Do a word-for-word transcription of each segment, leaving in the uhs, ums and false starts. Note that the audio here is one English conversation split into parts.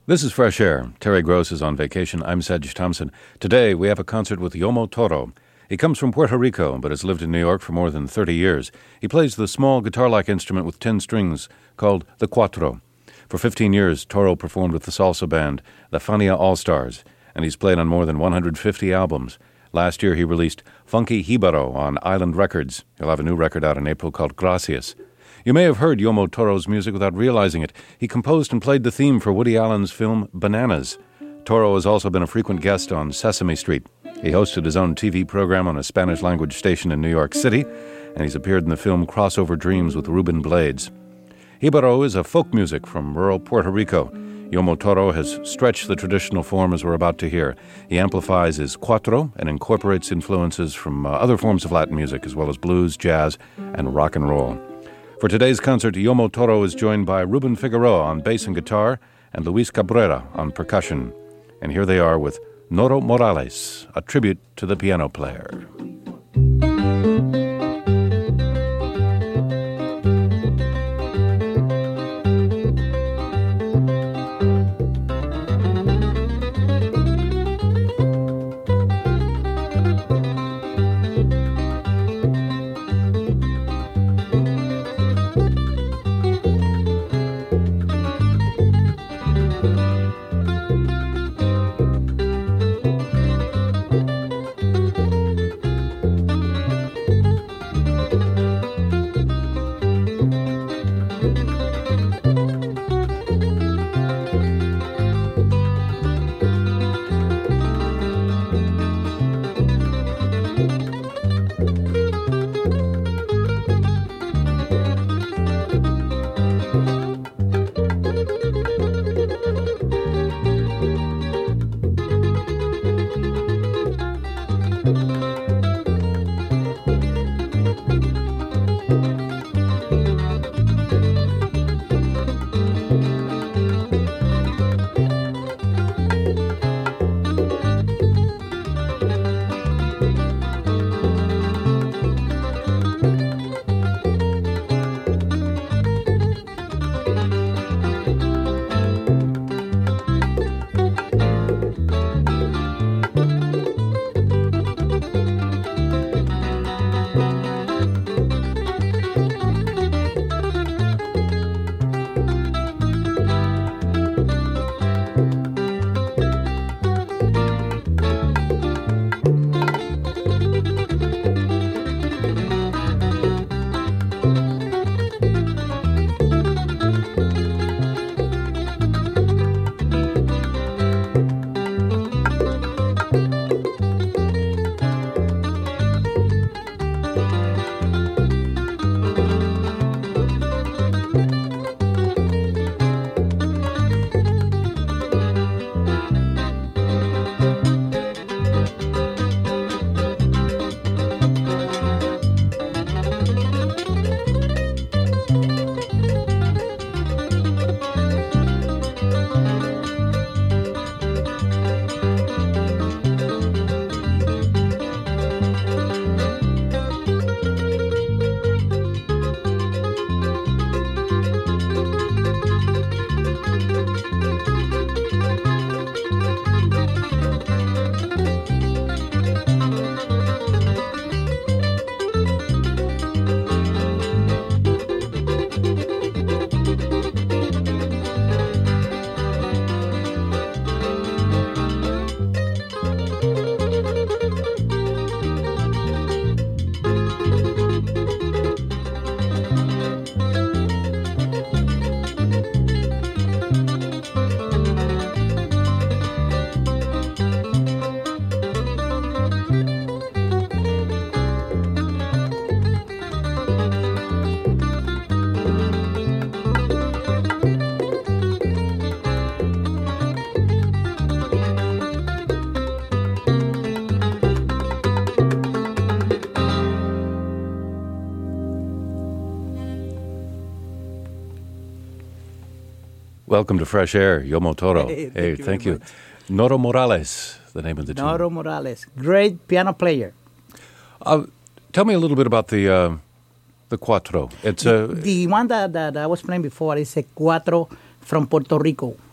This is Fresh Air. Terry Gross is on vacation. I'm Sedge Thompson. Today, we have a concert with Yomo Toro. He comes from Puerto Rico, but has lived in New York for more than thirty years. He plays the small guitar-like instrument with ten strings called the cuatro. For fifteen years, Toro performed with the salsa band, the Fania All-Stars, and he's played on more than one hundred fifty albums. Last year, he released Funky Jibaro on Island Records. He'll have a new record out in April called Gracias. You may have heard Yomo Toro's music without realizing it. He composed and played the theme for Woody Allen's film Bananas. Toro has also been a frequent guest on Sesame Street. He hosted his own T V program on a Spanish-language station in New York City, and he's appeared in the film Crossover Dreams with Ruben Blades. Jibaro is a folk music from rural Puerto Rico. Yomo Toro has stretched the traditional form as we're about to hear. He amplifies his cuatro and incorporates influences from uh, other forms of Latin music, as well as blues, jazz, and rock and roll. For today's concert, Yomo Toro is joined by Ruben Figueroa on bass and guitar and Luis Cabrera on percussion. And here they are with Noro Morales, a tribute to the piano player. Welcome to Fresh Air, Yomo Toro. Hey, thank hey, you. Thank very you. much. Noro Morales, the name of the tune. Noro Morales, great piano player. Uh, tell me a little bit about the uh, the cuatro. It's The, a the one that, that I was playing before is a cuatro from Puerto Rico.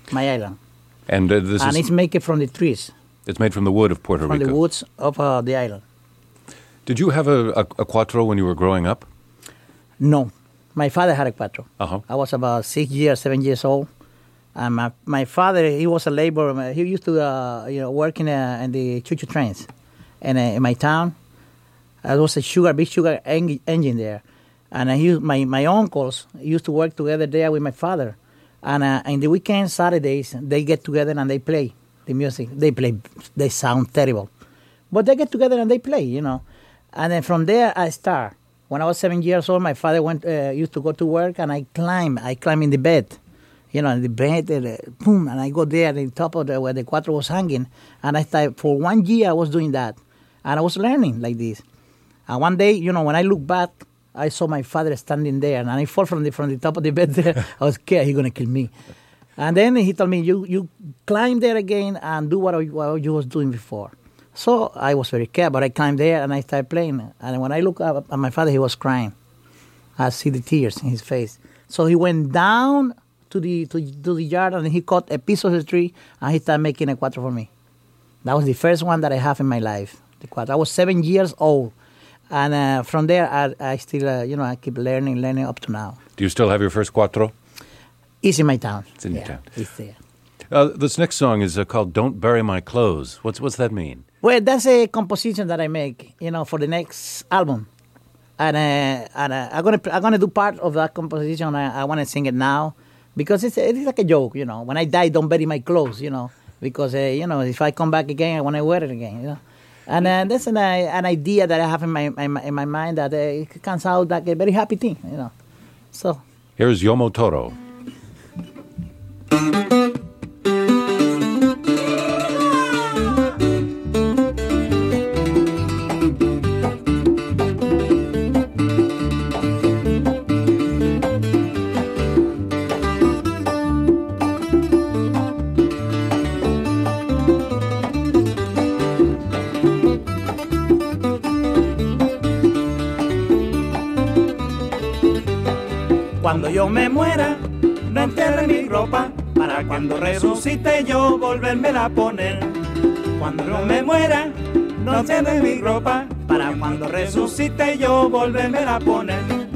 my island. And uh, this and is it's made from the trees. It's made from the wood of Puerto from Rico. From the woods of uh, the island. Did you have a, a, a cuatro when you were growing up? No. My father had a cuatro. Uh-huh. I was about six years, seven years old. And my, my father, he was a laborer. He used to uh, you know, work in, uh, in the choo-choo trains. And uh, in my town, there was a sugar, big sugar en- engine there. And uh, he, my, my uncles used to work together there with my father. And uh, in the weekends, Saturdays, they get together and they play the music. They play, they sound terrible. But they get together and they play, you know. And then from there, I start. When I was seven years old, my father went uh, used to go to work, and I climb. I climb in the bed, you know, in the bed, uh, boom, and I go there at the top of the, where the cuatro was hanging. And I started, for one year, I was doing that. And I was learning like this. And one day, you know, when I look back, I saw my father standing there, and I fall from the from the top of the bed there. I was scared he's going to kill me. And then he told me, you you climb there again and do what, I, what you was doing before. So I was very scared, but I climbed there and I started playing. And when I look up at my father, he was crying. I see the tears in his face. So he went down to the to, to the yard and he cut a piece of the tree and he started making a cuatro for me. That was the first one that I have in my life, the cuatro. I was seven years old. And uh, from there, I, I still, uh, you know, I keep learning, learning up to now. Do you still have your first cuatro? It's in my town. It's in yeah, your town. It's there. Uh, this next song is uh, called Don't Bury My Clothes. What's what's that mean? Well, that's a composition that I make, you know, for the next album. And, uh, and uh, I'm going to I'm gonna do part of that composition. I, I want to sing it now because it's, it's like a joke, you know. When I die, don't bury my clothes, you know, because, uh, you know, if I come back again, I want to wear it again, you know. And uh, that's an, uh, an idea that I have in my, in my, in my mind that uh, it comes out like a very happy thing, you know. So here's Yomo Toro. Cuando yo me muera, no entierre mi ropa, para cuando resucite yo volvérmela a poner. Cuando yo me muera, no entierre mi ropa, para cuando resucite yo volvérmela a poner.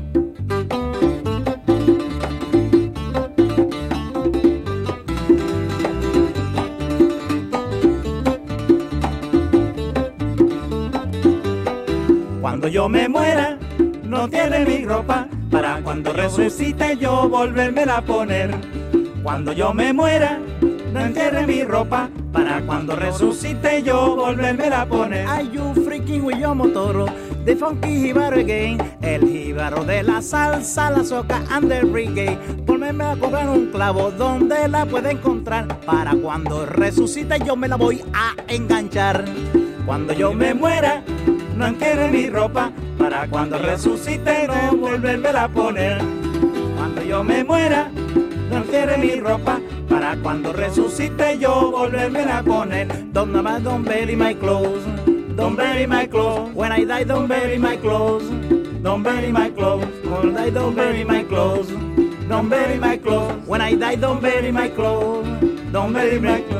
Cuando yo me muera, no entierre mi ropa, para cuando resucite yo volvérmela a poner. Cuando yo me muera, no entierre mi ropa, para cuando resucite yo volvérmela a poner. Are you freaking with Yomo Toro, the funky jíbaro again? El jíbaro de la salsa, la soca and the reggae. Volverme a comprar un clavo donde la pueda encontrar, para cuando resucite yo me la voy a enganchar. Cuando yo me muera, no entierre mi ropa, para cuando resucite no volvérmela a poner. Cuando yo me muera, no entierre mi ropa, para cuando resucite yo volvérmela a poner. Don't, don't bury my clothes, don't bury my clothes. When I die, don't bury my clothes, don't bury my clothes. When I die, don't bury my clothes, don't bury my clothes. When I die, don't bury my clothes, don't bury my clothes.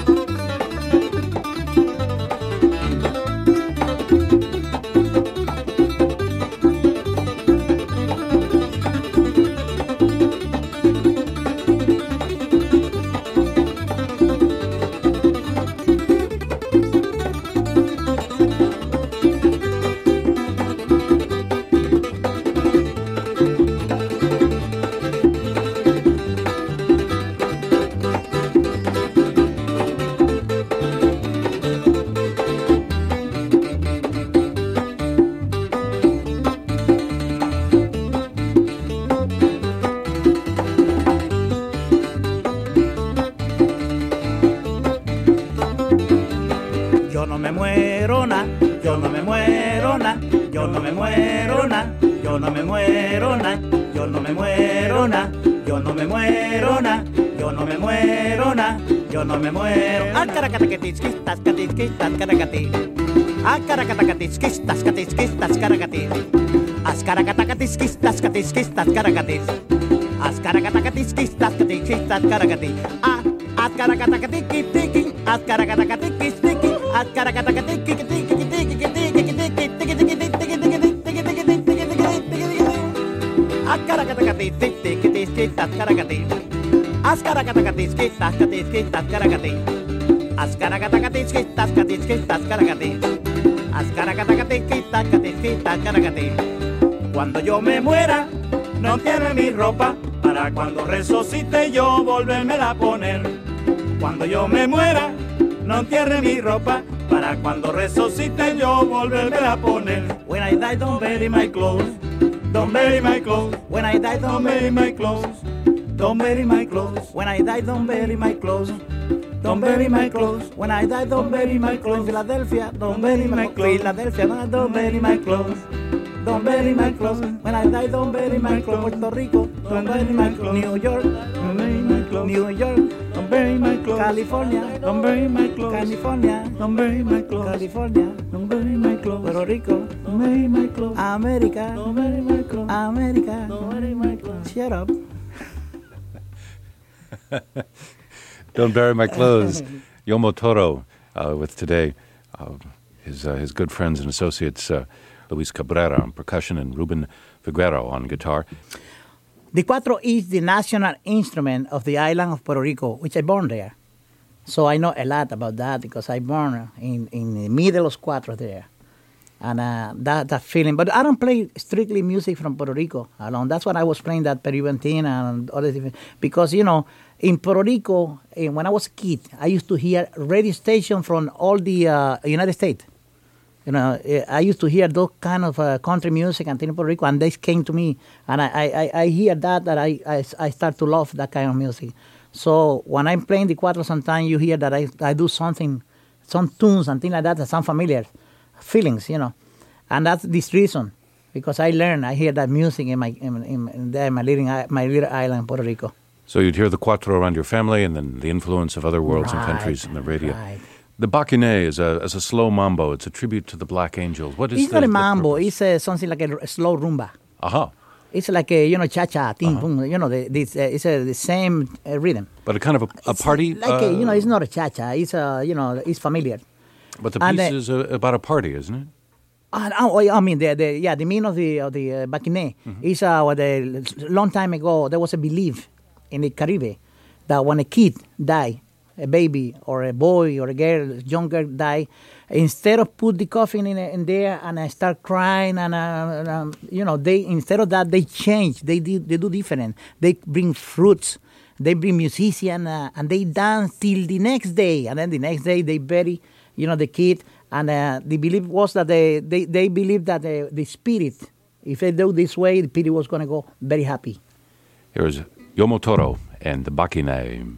Yo no me muero na, yo no me muero na, yo no me muero na, yo no me muero na, yo no me muero na, yo no me muero na, yo no me muero na, yo no me muero. Acaracatacatisquistas, catisquistas, caracati. Acaracatacatisquistas, catisquistas, caracati. Ascaracatacatisquistas, catisquistas, caracatis. Ascaracatacatisquistas, catisquistas, caracati. Ascaracatacatiki tiki, ascaracatacatiki tiki, ascaracatacatiki tiki tiki tiki tiki tiki tiki tiki tiki tiki ascaracatacati tiki tiki tiki ascaracati ascaracatacati tiki tiki ascaracati ascaracatacati tiki tiki ascaracati ascaracatacati tiki ascaracati. Cuando yo me muera, no entierre mi ropa, para cuando resucite yo volvérmela a poner. Cuando yo me muera, no entierre mi ropa, para cuando resucite yo volvérmela a poner. When I die, don't bury my clothes, don't bury my clothes. When I die, don't bury my clothes, don't bury my clothes. When I die, don't bury my clothes, don't bury my clothes. When I die, don't bury my clothes. Philadelphia, don't bury my clothes. Philadelphia, don't bury my clothes. Don't bury my clothes. When I die, don't bury my clothes. Puerto Rico, don't bury my clothes. New York, don't bury my clothes. New York, don't bury my clothes. California, don't bury my clothes. California, don't bury my clothes. California, don't bury my clothes. Puerto Rico, don't bury my clothes. America, don't bury my clothes. America, don't bury my clothes. Shut up. Don't bury my clothes. Yomo Toro uh, with today uh, his uh, his good friends and associates. Uh, Luis Cabrera on percussion and Ruben Figueroa on guitar. The cuatro is the national instrument of the island of Puerto Rico, which I born there. So I know a lot about that because I born in, in the middle of cuatro there. And uh, that, that feeling. But I don't play strictly music from Puerto Rico alone. That's what I was playing, that Peruvian thing and other different. Because, you know, in Puerto Rico, when I was a kid, I used to hear radio station from all the uh, United States. You know, I used to hear those kind of uh, country music and in Puerto Rico, and they came to me, and I, I, I hear that, that I, I, I start to love that kind of music. So when I'm playing the cuatro, sometimes you hear that I, I do something, some tunes and things like that that sound familiar, feelings, you know. And that's this reason, because I learn, I hear that music in my in, in, in there, my little, my little island, Puerto Rico. So you'd hear the cuatro around your family, and then the influence of other worlds right, and countries in the radio. Right. The Bacchanal is a, is a slow mambo. It's a tribute to the Black Angels. What is It's the, not a the mambo. purpose? It's uh, something like a, a slow rumba. Aha. It's like a, you know, cha-cha, ting, Uh-huh. boom, you know, the, this, uh, it's uh, the same uh, rhythm. But a kind of a, a It's party? Like, uh, a, you know, it's not a cha-cha. It's, uh, you know, it's familiar. But the and piece the- is uh about a party, isn't it? Uh, oh, I mean, the, the, yeah, the meaning of the, of the uh, Bacchanal is uh, what a long time ago, there was a belief in the Caribbean that when a kid die, a baby or a boy or a girl, young girl die, instead of put the coffin in, in there and uh, start crying and, uh, and, um, you know, they instead of that, they change. They do, they do different. They bring fruits. They bring musicians uh, and they dance till the next day. And then the next day they bury, you know, the kid. And uh, the belief was that they, they, they believed that the, the spirit, if they do this way, the spirit was going to go very happy. Here's Yomo Toro and the Bacchanal.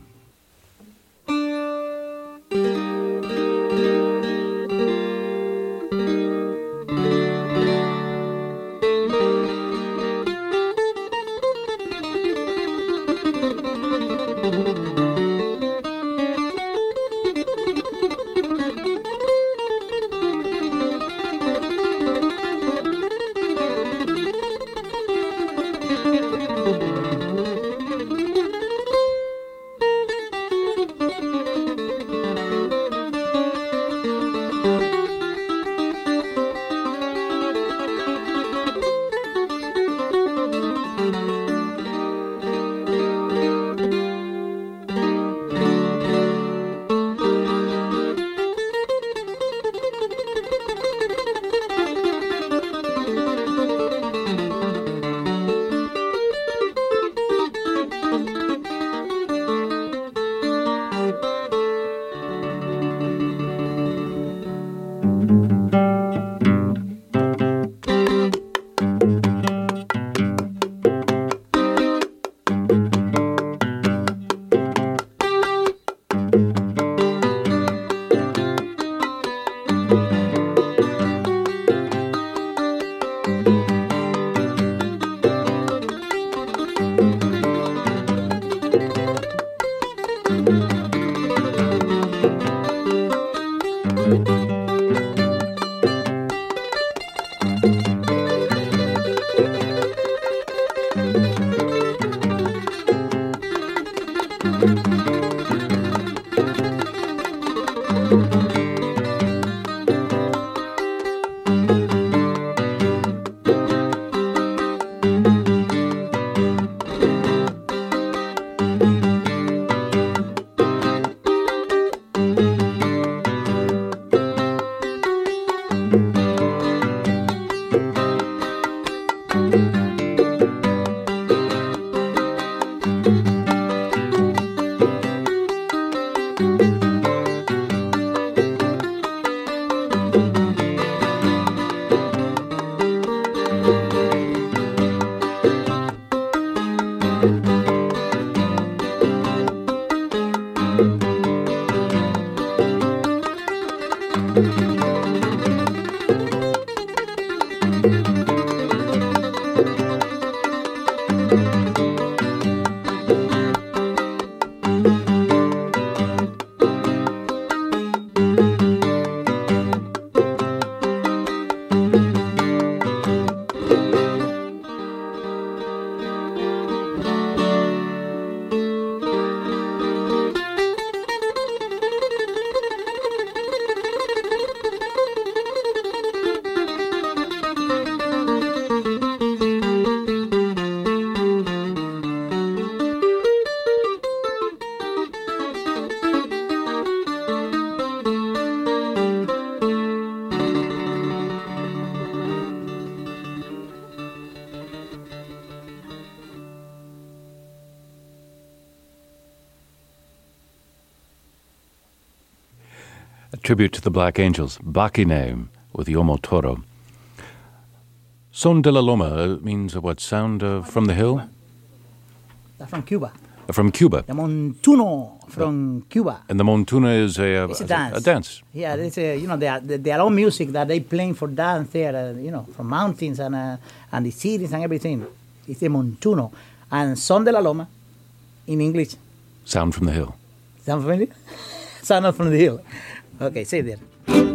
A tribute to the Black Angels, Bakine, with Yomo Toro. Son de la Loma means uh, what, sound uh, from the hill? That's from Cuba. Uh, from Cuba. The montuno from uh, Cuba. And the montuna is a, uh, it's a dance. A, a dance. Yeah, it's a, you know, they are, they are all music that they playing for dance there, uh, you know, from mountains and uh, and the cities and everything. It's a montuno. And Son de la Loma, in English. Sound from the hill. Sound from the hill? Sound from the hill. Okay, say that.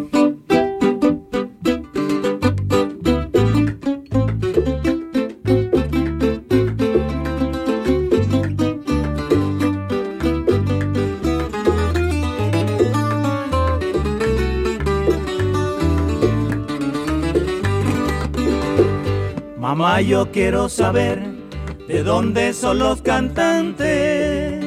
Mamá, yo quiero saber de dónde son los cantantes,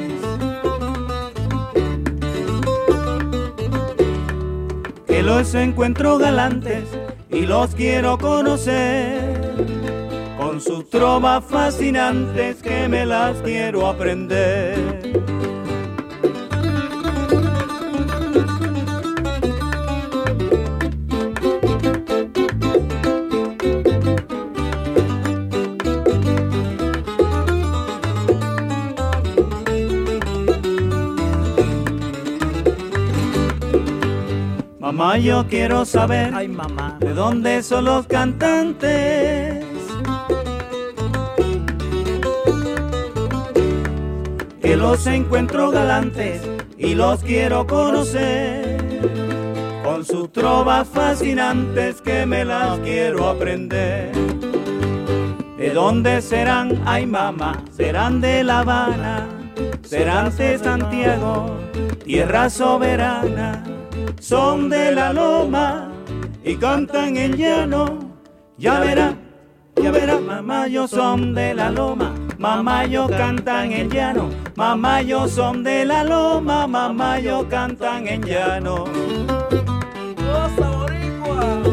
que los encuentro galantes y los quiero conocer, con sus trovas fascinantes que me las quiero aprender. Mamá, yo quiero saber, ay, mamá, de dónde son los cantantes, que los encuentro galantes y los quiero conocer, con sus trovas fascinantes que me las quiero aprender. ¿De dónde serán? Ay, mamá, serán de La Habana, serán de Santiago, tierra soberana. Son de la loma y cantan en llano. Ya verá, ya verá, mamá, yo son de la loma. Mamá, yo cantan en llano. Mamá, yo son de la loma. Mamá, yo cantan en llano. ¡Cosa boricua!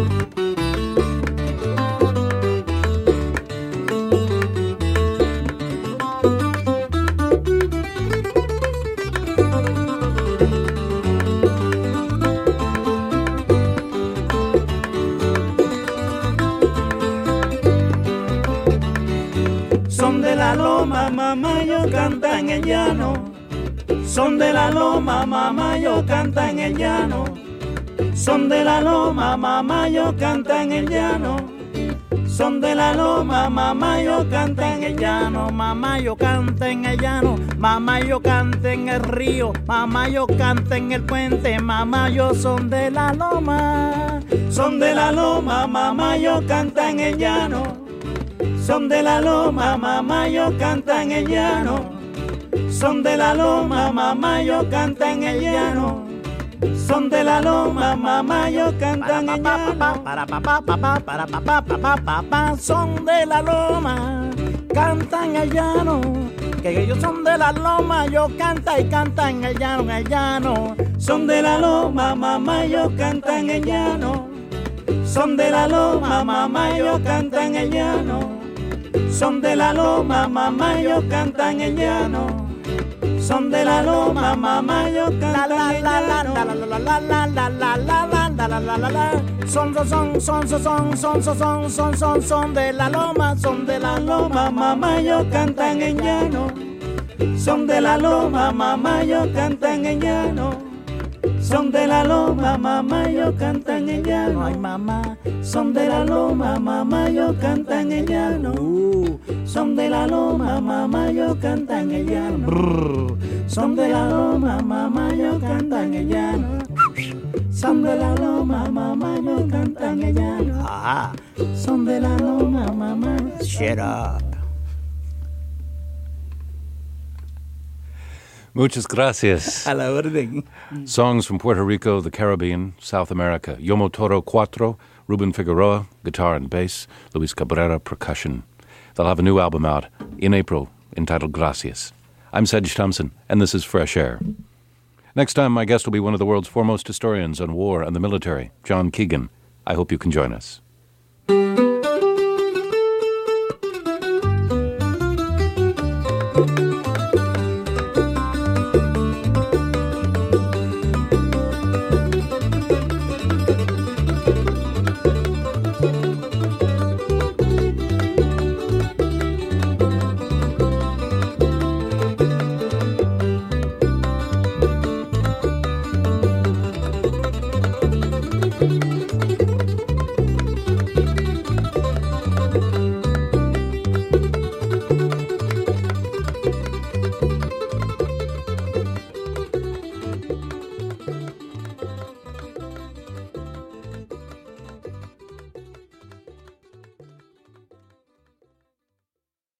Son de la loma, mamá, yo canta en el llano. Son de la loma, mamá, yo canta en el llano. Son de la loma, mamá, yo canta en el llano. Son de la loma, mamá, yo canta en el llano. Mamá, yo canta en el llano. Mamá, yo canta en el río. Mamá, yo canta en el puente. Mamá, yo son de la loma. Son de la loma, mamá, yo canta en el llano. Son de la loma, mamá, yo canta en el llano. Son de la loma, mamá, yo canta en el llano. Son de la loma, mamá, yo canta en el llano. Para papá, papá, para papá, papá, papá, son de la loma, cantan en el llano. Que ellos son de la loma, yo canta y canta en el llano, en el llano. Son de la loma, mamá, yo canta en el llano. Son de la loma, mamá, yo canta en el llano. Son de la loma, mamá, yo canta en el llano. Son de la loma, mamá, yo canta en el llano. Son, son, son, son, son, son, son, son, son, son, son de la loma, son de la loma, mamá, yo canta en el llano. Son de la loma, mamá, yo cantan en llano. Son de la loma, mamá, yo cantan en llano. Ay, mamá. Son de la loma, mamá, yo cantan en llano. Uh, son de la loma, mamá, yo cantan en llano. Brr. Son de la loma, mamá, yo cantan en llano. Son de la loma, mamá, yo cantan en llano. Ah, son de la loma, mamá. Shut up. Muchas gracias. A la orden. Songs from Puerto Rico, the Caribbean, South America. Yomo Toro Cuatro, Ruben Figueroa, guitar and bass, Luis Cabrera, percussion. They'll have a new album out in April entitled Gracias. I'm Sedge Thompson, and this is Fresh Air. Next time, my guest will be one of the world's foremost historians on war and the military, John Keegan. I hope you can join us.